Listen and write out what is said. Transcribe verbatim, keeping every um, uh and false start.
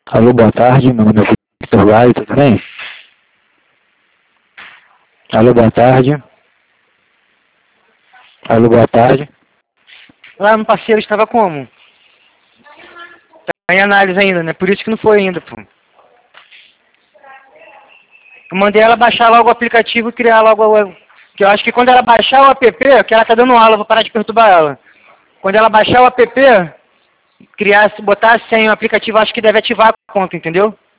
Alô, boa tarde, meu nome é Victor Gaio, tudo bem? Alô, boa tarde. Alô, boa tarde. Lá no parceiro estava como? Tá em análise ainda, né? Por isso que não foi ainda, pô. Eu mandei ela baixar logo o aplicativo e criar logo o... Que eu acho que quando ela baixar o app, que ela tá dando aula, eu vou parar de perturbar ela. Quando ela baixar o app, criar, botar a senha, o aplicativo, acho que deve ativar a conta, entendeu?